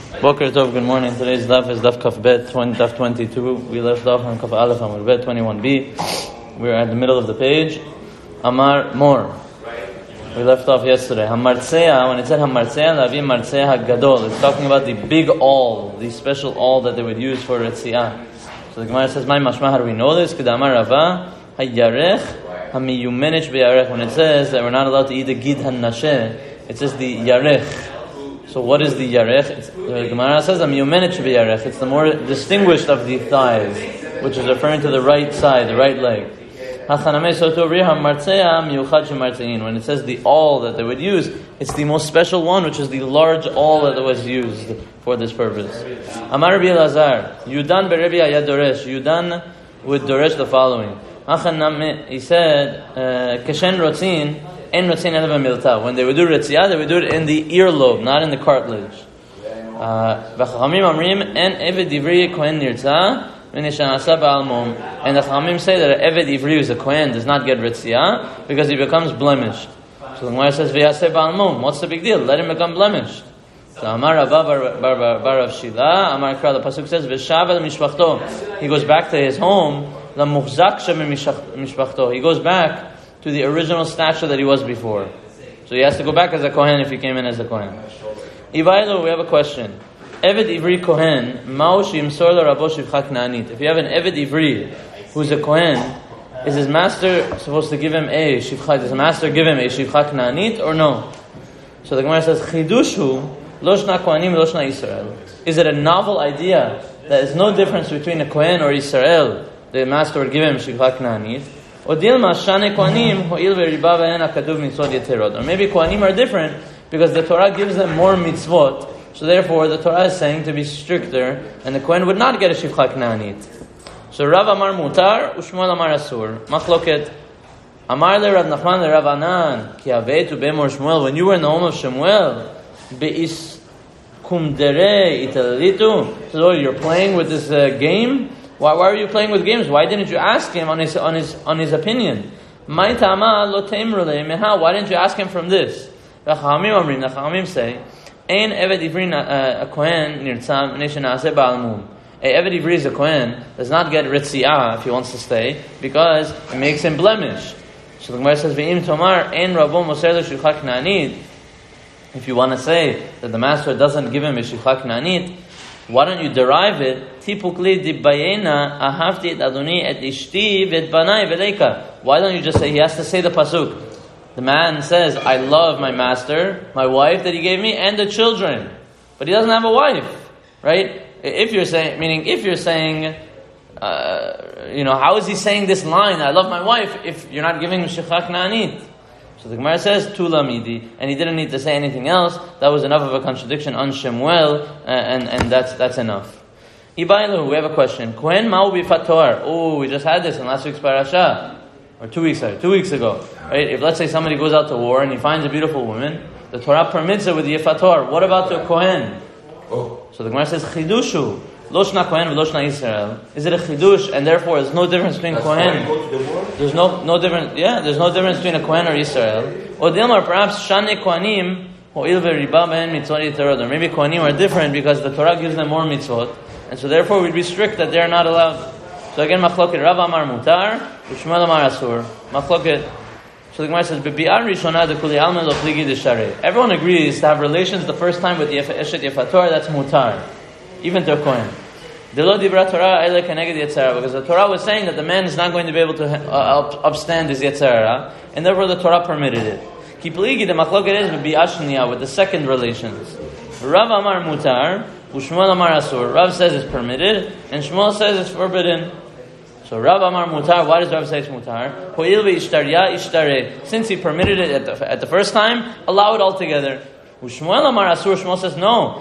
Boker Tov, good morning. Today's daf is daf Kaf Bet, daf 22. We left off on Kaf Aleph Amud Bet 21b. We're at the middle of the page. Amar Mor. We left off yesterday. Hamartzea, when it said Hamartzea, Lavi Martzea HaGadol, it's talking about the big awl, the special awl that they would use for Retziah. So the Gemara says, "My mashma, how do we know this? Kedamar Rava HaYarech HaMiyumenech BeYarech." When it says that we're not allowed to eat the Gid HaNasheh, it says the Yarech. So what is the yarech? The Gemara says yarech. It's the more distinguished of the thighs, which is referring to the right side, the right leg. When it says the awl that they would use, it's the most special one, which is the large awl that was used for this purpose. Amar Rabbi Elazar, Yudan beRebbi Ayad Doresh. Yudan would doresh the following. He said, Keshen Rotzin. When they would do Retziah, they would do it in the earlobe, not in the cartilage. And the Chachamim say that an Eved Ivri, who's a Kohen, does not get Retziah because he becomes blemished. So the Gemara says, V'yaseh ba'al mum. What's the big deal? Let him become blemished. So Amar Rabba bar Rav Shila, Amar Kra, the pasuk says, V'shav mishpachto. He goes back to his home. L'muchzak shem mishpachto. He goes back to the original stature that he was before. So he has to go back as a Kohen if he came in as a Kohen. Ivaylo, we have a question. Eved Ivri Kohen, Mao Shimsor Rabo Shivcha Knanit. If you have an Eved Ivri who's a Kohen, is his master supposed to give him a Shivcha? Does the master give him a Shivcha Knanit or no? So the Gemara says, Chidushu, Loshna Kohanim, Loshna Yisrael. Is it a novel idea that there's no difference between a Kohen or Yisrael? The master would give him Shivcha Knanit. Or maybe Kohanim are different because the Torah gives them more mitzvot, so therefore the Torah is saying to be stricter, and the Kohen would not get a Shivcha Knanit. So Rav Amar Mutar, Ushmuel Amar Asur. Machloket. Amar le Rav Nachman le Rav Anan, Ki avetu be'mor Shmuel, when you were in the home of Shmuel, be'is kumdere italalitu, so you're playing with this game? Why are you playing with games? Why didn't you ask him on his opinion? Why didn't you ask him from this? The Chachamim say, "Ein Eved Ivri a Kohen nirtzam neshenaseh ba'al mum." A Eved Ivri is a Kohen does not get Retziah if he wants to stay because it makes him blemish. So the Gemara says, "Ve'im tomar ein rabo moser lo shivcha knanit." If you want to say that the master doesn't give him a shivcha knanit, why don't you derive it? Tipukli dibayena ahavti et adoni et ishti vet banai veleika. Why don't you just say, he has to say the pasuk. The man says, I love my master, my wife that he gave me, and the children. But he doesn't have a wife, right? If you're saying, how is he saying this line, I love my wife, if you're not giving him Shivcha Knanit? So the Gemara says, Tula midi, and he didn't need to say anything else. That was enough of a contradiction on Shemuel, and that's enough. Ibaylu, we have a question. Kohen ma'u bifator. Oh, we just had this in last week's parasha, or 2 weeks ago. Right? If let's say somebody goes out to war and he finds a beautiful woman, the Torah permits it with the yifator. What about the Kohen? So the Gemara says, Chidushu. Loshna Kohen v'loshna Yisrael. Is it a chidush, and therefore there's no difference between Kohen? There's no difference. Yeah, there's no difference between a Kohen or Yisrael. Or Dilmar, perhaps Shane Kohanim ho'il ve'riba behen mitzvot yiterod. Or maybe Kohanim are different because the Torah gives them more mitzvot, and so therefore we'd be strict that they are not allowed. So again, Machloket Rav Amar Mutar, Ushmuel Amar Asur. Machloket. So the Gemara says, "Bebi'ar Rishonah dekuli alma lo pligi desharei." Everyone agrees to have relations the first time with the Eshet Yefator. That's mutar, even to a Kohen. Delo dibra Torah ele keneged Yetzirah, because the Torah was saying that the man is not going to be able to upstand his Yetzirah, and therefore the Torah permitted it. Ki pligi the machloket is bebi'ashniya with the second relations. Rav Amar mutar, u'Shmuel Amar asur. Rav says it's permitted, and Shmuel says it's forbidden. So Rav Amar mutar, why does Rav say it's mutar? Ho'il ve'ishtarya ishtare. Since he permitted it at the first time, allow it altogether. Shmuel Amar Asur, Shmuel says no.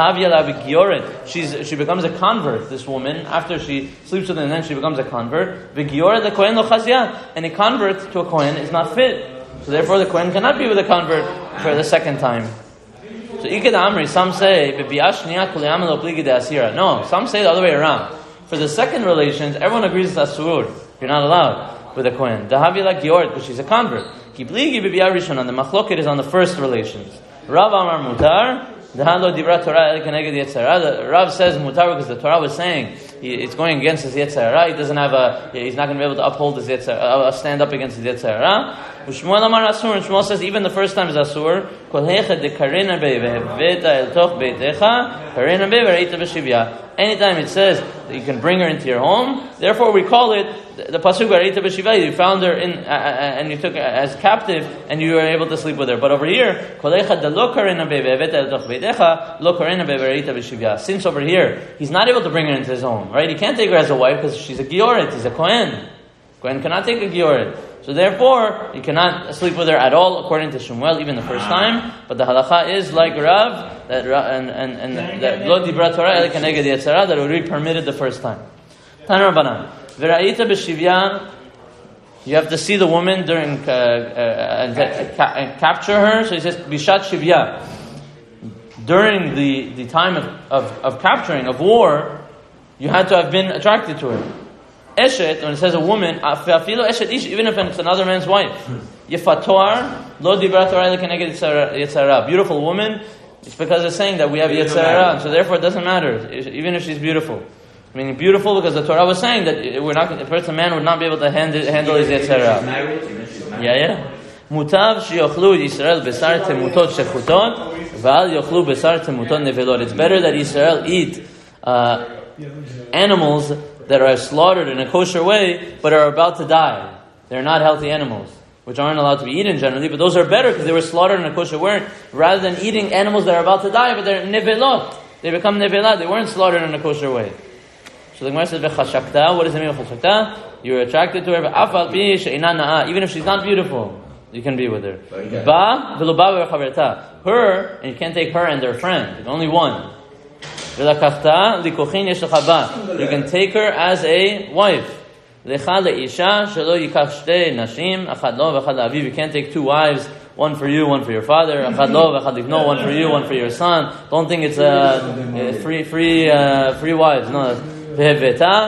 She becomes a convert, this woman, after she sleeps with him, and then she becomes a convert. The Kohen lo chazia, and a convert to a Kohen is not fit. So therefore the Kohen cannot be with a convert for the second time. So Iked Amri, some say, no, some say the other way around. For the second relations, everyone agrees it's Asur. You're not allowed with a Kohen. Dahavila Gior, because she's a convert. The machloket is on the first relations. Rav Amar Mutar, The Rav says mutar because the Torah was saying it's going against his Yetzer Hara. He's not going to be able to uphold his stand up against his Yetzer Hara. Shmuel Amar Asur, and Shmuel says even the first time is Asur. Anytime it says that you can bring her into your home, therefore we call it the pasuk Arita b'Shiva. You found her and you took her as captive, and you were able to sleep with her. But over here, since over here he's not able to bring her into his home, right? He can't take her as a wife because she's a gioret. He's a kohen. Kohen cannot take a gioret. So therefore, you cannot sleep with her at all, according to Shmuel, even the first time. But the halacha is like Rav, that lo dibra Torah el keneged Yetzer Hara, that it would be permitted the first time. Tana Rabbanan, v'ra'ita b'shivya. You have to see the woman during and capture her. So he says bishat shivya. During the time of capturing, of war, you had to have been attracted to her. Eshet, when it says a woman, even if it's another man's wife. Yefatoar, lo dibra Torah el keneged Yetzer Hara. Beautiful woman, it's because it's saying that we have Yetzer Hara, and so therefore it doesn't matter, even if she's beautiful. Meaning beautiful because the Torah was saying that a man would not be able to handle his Yetzer Hara. Yeah. Mutav sheyochlu Yisrael besar temutot shechutot, v'al yochlu besar temutot nevelot. It's better that Yisrael eat animals that are slaughtered in a kosher way, but are about to die. They're not healthy animals, which aren't allowed to be eaten generally, but those are better because they were slaughtered in a kosher way, rather than eating animals that are about to die, but they're nevelot. They become nevelat. They weren't slaughtered in a kosher way. So the Gemara says, "V'chashakta." What does it mean, v'chashakta? You're attracted to her, v'afal pi she'ina na'a. Even if she's not beautiful, you can be with her. Ba v'lo ba v'chaverta. Her, and you can't take her and their friend. There's only one. You can take her as a wife. You can't take two wives, one for you, one for your father. One for you, one for your son. Don't think it's free wives. No. Veheveta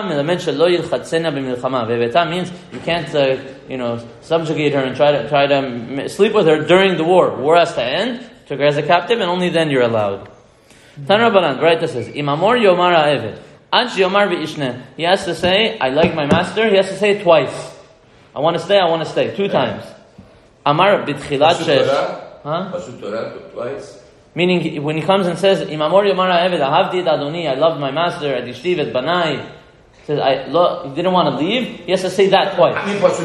means you can't subjugate her and try to sleep with her during the war. War has to end. Took her as a captive, and only then you're allowed. Tana Rabbanan, right? This says, Imamor Yomar Ha'eved. Ansh Yomar V'ishne. He has to say, I like my master. He has to say it twice. I want to stay. 2 times. Amar B'tchilat Shesh. Pasuk Torah twice. Meaning, when he comes and says, Imamor Yomar Ha'eved, Ahavdi et Adoni, I loved my master, Adishtiv et Banai. He says, he didn't want to leave. He has to say that twice.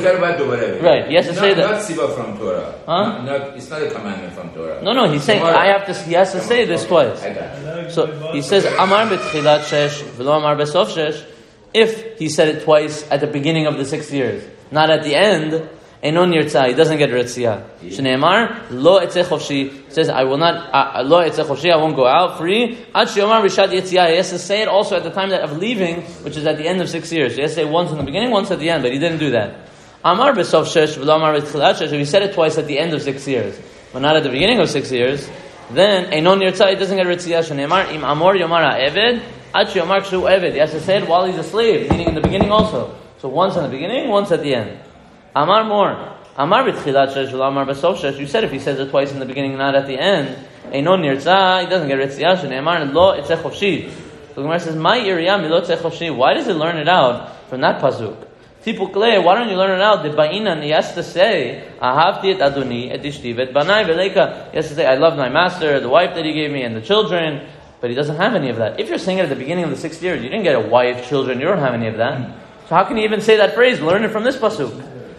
Right, he has to say that. Not Siva from Torah. It's not a commandment from Torah. No, he's saying, he has to say this twice. So, he says, Amar B'tchilat Shesh, V'lo Amar B'sof Shesh, if he said it twice at the beginning of the 6 years, not at the end, Enon Yirtzah, he doesn't get Ritziyah. Shneimar, Lo Etzeh Chofshi, says, I will not, Lo Etzeh Chofshi, I won't go out free. Ad Sheyomar Rishat Yitziyah, he has to say it also at the time of leaving, which is at the end of 6 years. He has to say once in the beginning, once at the end, but he didn't do that. Amar B'sof Shesh, V'lo Amar B'tchilat Shesh, if he said it twice at the end of 6 years, but not at the beginning of 6 years, then Enon Yirtzah, he doesn't get Ritziyah. Shneimar, Im Amor Yomar Ha'eved, Ad Sheyomar Kshu Eved, he has to say it while he's a slave, meaning in the beginning also. So once in the beginning, once at the end. Amar more. Amar b'tchilat shesh v'lo amar b'sof shesh. You said if he says it twice in the beginning, not at the end, Einon nirtzah, he doesn't get ritziyah. Shneimar lo etzeh chofshi. So the Gemara says, "My iriyah milo etzeh chofshi." Why does it learn it out from that pasuk? Tipukle. Why don't you learn it out? The ba'inan, he has to say, "Ahavti et adoni et ishti et banai v'leika." He has to say, "I love my master, the wife that he gave me, and the children." But he doesn't have any of that. If you're saying it at the beginning of the 6th year, you didn't get a wife, children. You don't have any of that. So how can you even say that phrase? Learn it from this pasuk.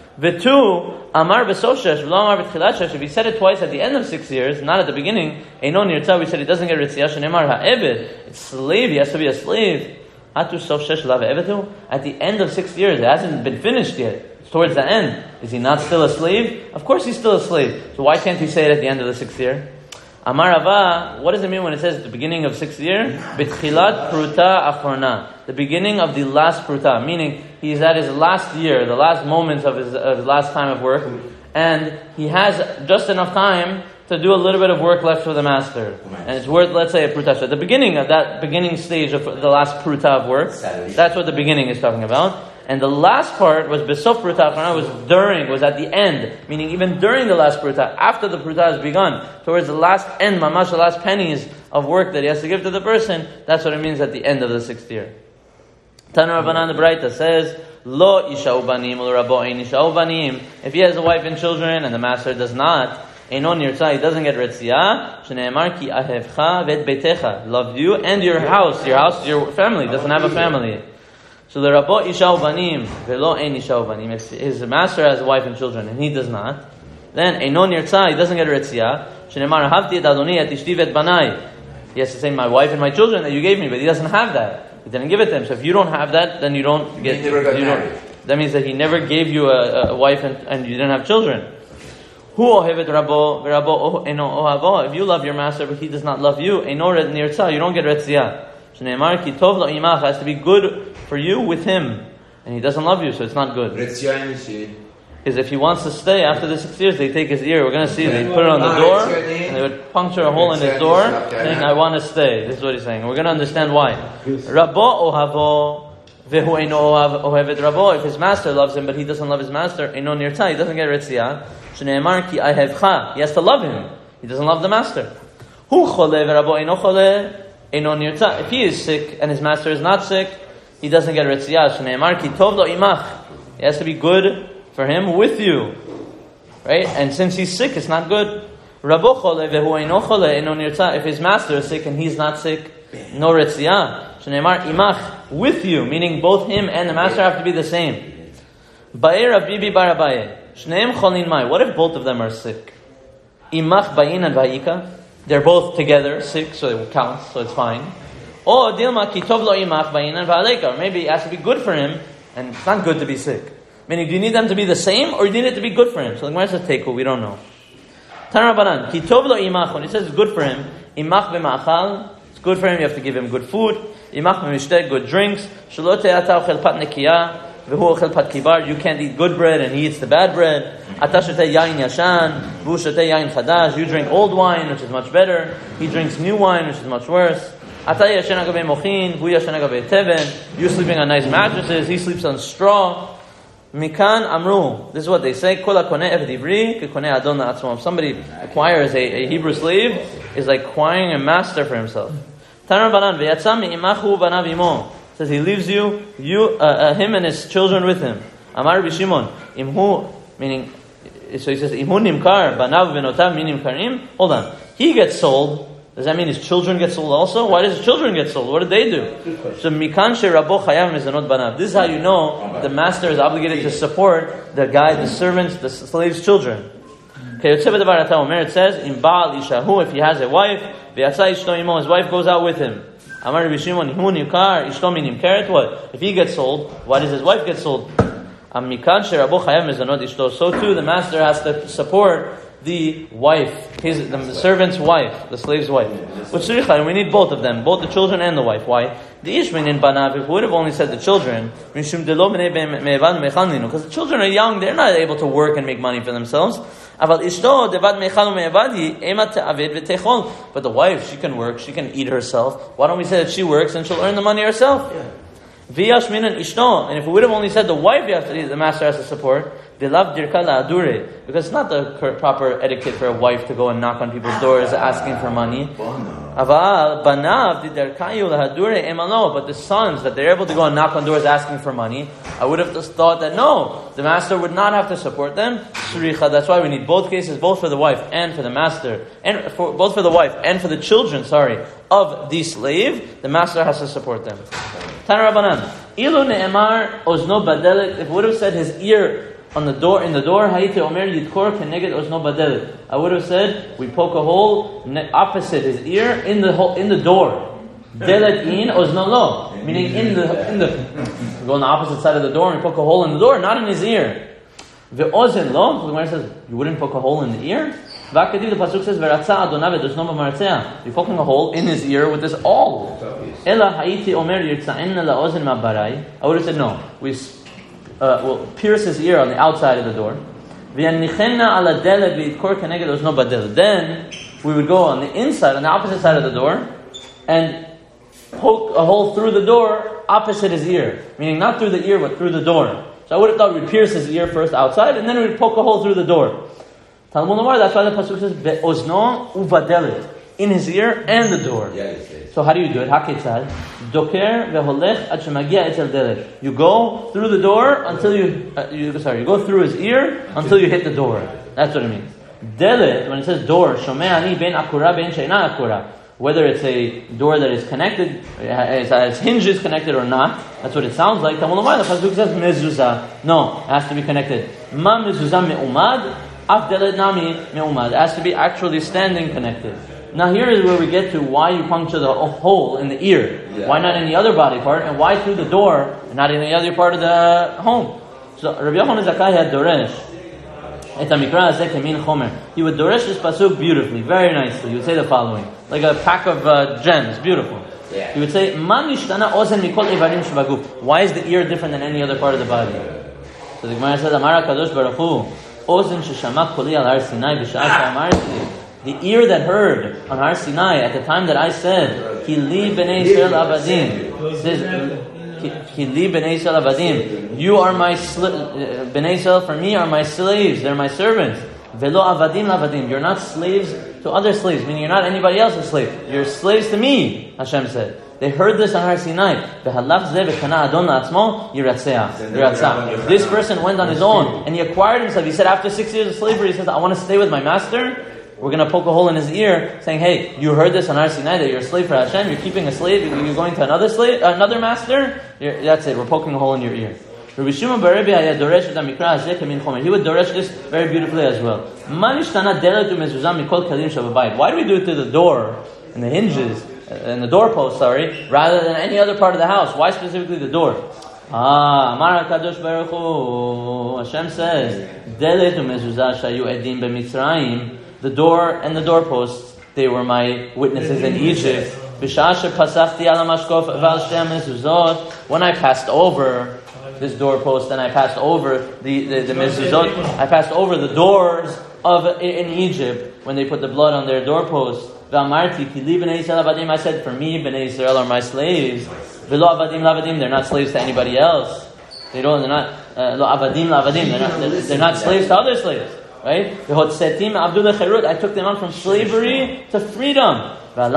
V'tu amar b'sof shesh v'lo amar b'tchilat shesh. If he said it twice at the end of 6 years, not at the beginning, Einon Yirtzah, we said he doesn't get ritziyah. Shneimar ha'eved, it's slave. He has to be a slave. Atu sof shesh lav evetu. At the end of 6 years, it hasn't been finished yet. It's towards the end. Is he not still a slave? Of course, he's still a slave. So why can't he say it at the end of the 6th year? Amar Rava, what does it mean when it says at the beginning of 6th year? B'tchilat pruta achrona. The beginning of the last pruta, meaning he's at his last year, the last moments of his last time of work, and he has just enough time to do a little bit of work left for the master. And it's worth, let's say, a pruta. So at the beginning of that beginning stage of the last pruta of work, that's what the beginning is talking about. And the last part was besof pruta achrona, was at the end, meaning even during the last pruta, after the pruta has begun, towards the last end, mamash, the last pennies of work that he has to give to the person, that's what it means at the end of the 6th year. Tana Rabbanan the Braita says, Lo isha ubanim ul rabo ein isha ubanim. If he has a wife and children and the master does not, Einon Yirtzah, he doesn't get Retziyah. Shneimar ki ahevcha vet beitecha. Love you and your house, your family. Doesn't have a family. So the Rabbo Isha Ubanim, Velo Ein Isha Ubanim. If his master has a wife and children and he does not, then Einon Yirtzah, he doesn't get Retziyah. Shneimar Havti et Adoni et Ishti vet Banai. He has to say, my wife and my children that you gave me, but he doesn't have that. He didn't give it to him. So if you don't have that, then you don't get. He never got married. That means that he never gave you a wife and you didn't have children. If you love your master but he does not love you, you don't get retziyah. It has to be good for you with him, and he doesn't love you, so it's not good. Because if he wants to stay after the 6 years, they take his ear. We're going to see they put it on the door and they would puncture a hole in his door saying, I want to stay. This is what he's saying. We're going to understand why. If his master loves him but he doesn't love his master, he doesn't get retziyah. He has to love him. He doesn't love the master. If he is sick and his master is not sick, he doesn't get retziyah. He has to be good for him with you. Right? And since he's sick, it's not good. If his master is sick and he's not sick, no retziyah. With you, meaning both him and the master have to be the same. What if both of them are sick? Imach bayin and vayika. They're both together sick, so it counts, so it's fine. Or dilma kitov lo imach bayin and vayika. Or maybe it has to be good for him, and it's not good to be sick. Meaning, do you need them to be the same, or do you need it to be good for him? So the Gemara says, teku, we don't know. Tana Rabbanan, kitov lo imach. When it says it's good for him, imach b'ma'achal. It's good for him. You have to give him good food. Imach b'mishteh, good drinks. Shelo te'ata ochel pat nekiyah. You can't eat good bread and he eats the bad bread. You drink old wine, which is much better. He drinks new wine, which is much worse. You sleeping on nice mattresses, he sleeps on straw. Mikan amru. This is what they say. If somebody acquires a Hebrew slave, is like acquiring a master for himself. Says he leaves him and his children with him. Amar Rabbi Shimon, meaning, so he says, nimkar banav v'notav nimkarim. Hold on, he gets sold. Does that mean his children get sold also? Why does his children get sold? What did they do? So mikan she'rabo chayav mezanot banav. This is how you know the master is obligated to support the guy, the servants, the slave's children. It says in Baal Ishahu, if he has a wife, his wife goes out with him. Amar Rabbi Shimon, what? If he gets sold, why does his wife get sold? So too, the master has to support the wife, the servant's wife, the slave's wife. We need both of them, both the children and the wife. Why? If we would have only said the children, because the children are young, they're not able to work and make money for themselves. But the wife, she can work, she can eat herself. Why don't we say that she works and she'll earn the money herself? Yeah. And if we would have only said the wife, the master has to support, because it's not the proper etiquette for a wife to go and knock on people's doors asking for money. But the sons, that they're able to go and knock on doors asking for money, I would have just thought that no, the master would not have to support them. That's why we need both cases, both for the wife and for the master, and both for the wife and for the children, of the slave. The master has to support them. Tana Rabbanan, ilu ne'emar ozno badelet. If it would have said his ear on the door, in the door, hayite omer yidkor keneged ozno badelet. I would have said we poke a hole opposite his ear in the door. Delet in ozno lo, meaning in the we go on the opposite side of the door and poke a hole in the door, not in his ear. Ve'ozen lo. So the Gemara says you wouldn't poke a hole in the ear. V'akadiv, the pasuk says ve'ratza adonav edosno b'maratzeah. You're poking a hole in his ear with this awl. Ela hayiti omer yirtza'en la'ozen ma'barai. I would have said no. We'll pierce his ear on the outside of the door. Then we would go on the inside, on the opposite side of the door, and poke a hole through the door opposite his ear. Meaning not through the ear, but through the door. So I would have thought we'd pierce his ear first outside, and then we'd poke a hole through the door. Talmud Lomar, that's why the pasuk says, Be'ozno uvadelet. in his ear and the door. Yes. So how do you do it? Haketzad. Doker veholech ad shemagia etzel delek. You go through the door until you go through his ear until you hit the door. That's what it means. Delet, when it says door, shomeh ani ben akura ben sheina akura. Whether it's a door that is connected, its hinges connected or not, that's what it sounds like. The pasuk says mezuzah. No, it has to be connected. Ma mezuzah me'umad, af delet nami me'umad. It has to be actually standing connected. Now here is where we get to why you puncture the hole in the ear. Yeah. Why not in the other body part? And why through the door and not in the other part of the home? So Rabbi Yochanan Zakkai had doresh. He would doresh this pasuk beautifully, very nicely. He would say the following, like a pack of gems, beautiful. He would say, why is the ear different than any other part of the body? So the Gemara says, Amar HaKadosh Baruch Hu, the ear that heard on Har Sinai at the time that I said, Kili b'nei Yisrael avadim, says, Kili b'nei Yisrael avadim, you are my b'nei Yisrael for me are my slaves, they're my servants. Velo avadim lavadim, you're not slaves to other slaves, meaning you're not anybody else's slave. You're slaves to me, Hashem said. They heard this on Har Sinai. This person went on his own and he acquired himself. He said after 6 years of slavery, he says, I want to stay with my master. We're going to poke a hole in his ear, saying, "Hey, you heard this on Har Sinai that you're a slave for Hashem. You're keeping a slave. You're going to another slave, another master. That's it. We're poking a hole in your ear." Rabbi Shimon bar Rebbe he would doresh this very beautifully as well. Why do we do it to the door and the hinges and the doorpost? Rather than any other part of the house. Why specifically the door? Amar HaKadosh Baruch Hu, Hashem says, the door and the doorposts, they were my witnesses in Egypt. When I passed over this doorpost and I passed over the mezuzot, I passed over the doors in Egypt when they put the blood on their doorposts. I said, for me, Bnei Yisrael are my slaves. They're not slaves to anybody else. They're not slaves to other slaves. Right? I took them out from slavery to freedom.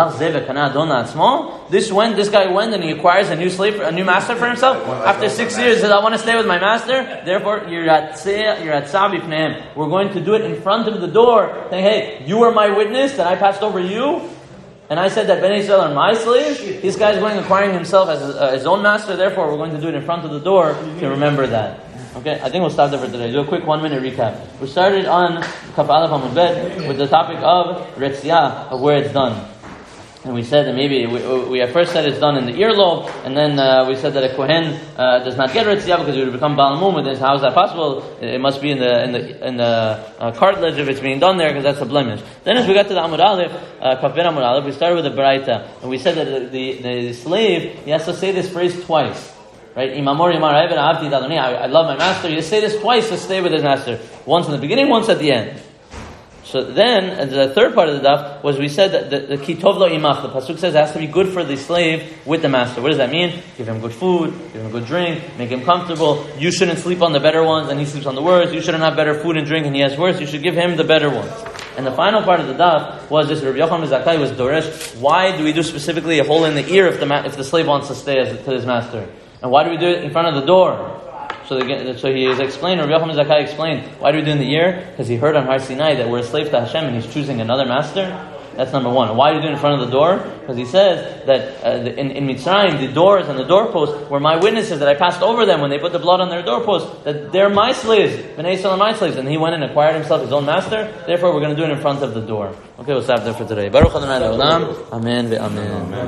This guy went and he acquires a new slave, a new master for himself. After 6 years, he says, I want to stay with my master. Therefore, you're at Tzabif. We're going to do it in front of the door, saying, hey, you are my witness that I passed over you. And I said that Bnei Yisrael are my slaves. This guy is going acquiring himself as his own master. Therefore, we're going to do it in front of the door to remember that. Okay, I think we'll stop there for today. Do a quick 1 minute recap. We started on Kaf Aleph Amud Bet with the topic of Retziyah, of where it's done. And we said that maybe we at first said it's done in the earlobe, and then we said that a kohen does not get Retziyah because it would become Baal Mum. How is that possible? It must be in the cartilage if it's being done there, because that's a blemish. Then as we got to the Amud Aleph, Kaf Ben Amud Aleph, we started with the Baraita, and we said that the slave, he has to say this phrase twice. Right? I love my master. You say this twice to stay with his master. Once in the beginning, once at the end. So then, the third part of the daf was we said that the kitov lo imach, the pasuk says it has to be good for the slave with the master. What does that mean? Give him good food, give him good drink, make him comfortable. You shouldn't sleep on the better ones and he sleeps on the worst. You shouldn't have better food and drink and he has worse. You should give him the better ones. And the final part of the daf was this: Rabbi Yochanan Zakkai was doresh. Why do we do specifically a hole in the ear if the slave wants to stay to his master? And why do we do it in front of the door? So he is explained, Rabbi Yochanan Zakkai explained, why do we do it in the ear? Because he heard on Har Sinai that we're a slave to Hashem and he's choosing another master. That's number one. Why do we do it in front of the door? Because he says that in Mitzrayim, the doors and the doorposts were my witnesses, that I passed over them when they put the blood on their doorposts, that they're my slaves, Bnei Yisrael are my slaves. And he went and acquired himself his own master, therefore we're going to do it in front of the door. Okay, we'll stop there for today. Baruch Adonai Le'olam. Amen ve'amen.